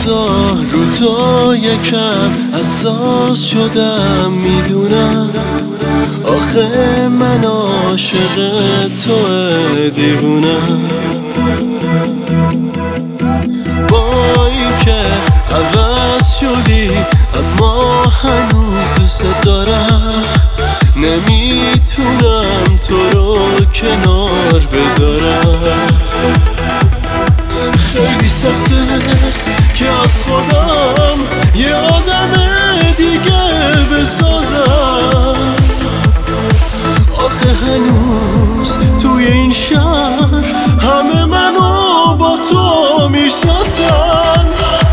بذار رو تو یکم حساس شدم، میدونم آخه من عاشق تو دیوونم. با اینکه عوض شدی اما هنوز دوست دارم، نمیتونم تو رو کنار بذارم. خیلی سخته که از خودم یه آدم دیگه بسازم. آخه هنوز توی این شهر همه منو با تو میشناسن.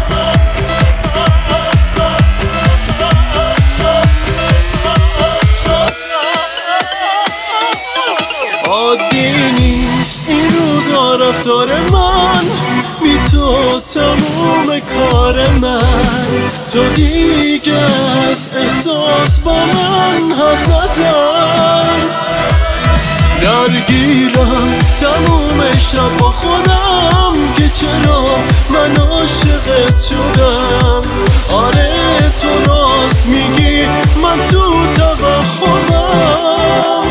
عادی نیست این روزا رفتار من، بی تو تموم کار من. تو دیگه از احساس با من حرف نزن. درگیرم تموم شب با خودم که چرا من عاشقت شدم. آره تو راست میگی من تو توهمم.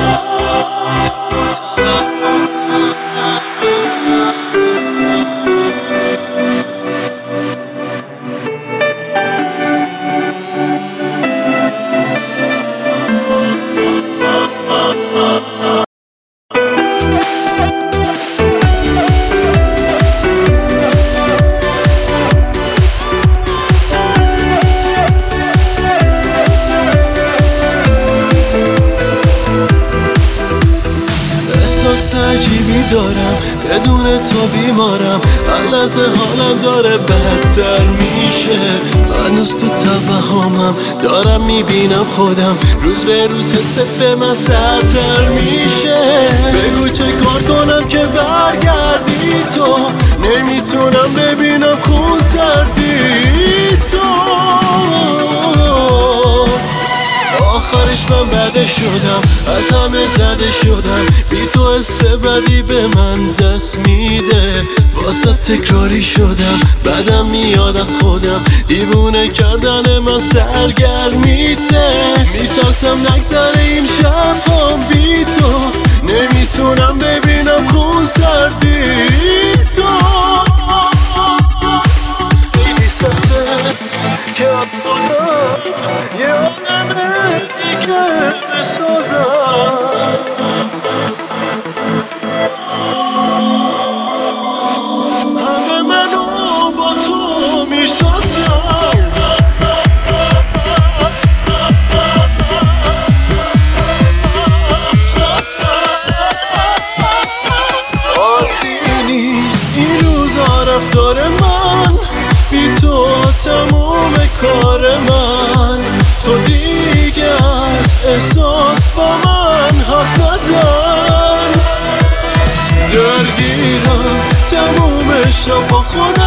عجیبی دارم بدون تو بیمارم، هر لحظه حالم داره بدتر میشه. هنوز تو توهمم دارم میبینم خودم، روز به روز حست به من سرتر میشه. بگو چه کار کنم که برگردی تو، نمیتونم ببینم خون سردی تو. آخرش من بده شدم، از همه زده شدم. بی تو حس بدی به من دست میده، واسه تکراری شدم. بدم میاد از خودم، دیوونه کردن من سرگرمیته. میترسم نگذره این شب هم بی تو، نمیتونم ببینم خون سردی تو. خیلی سخته که از خودم یه آدم دیگه بسازم. همه منو با تو میشناسن. عادی نیست این روزا رفتار من، بی تو تموم کار من. تو دیگه از احساس با من حرف نزن. درگیرم تموم شب با خودم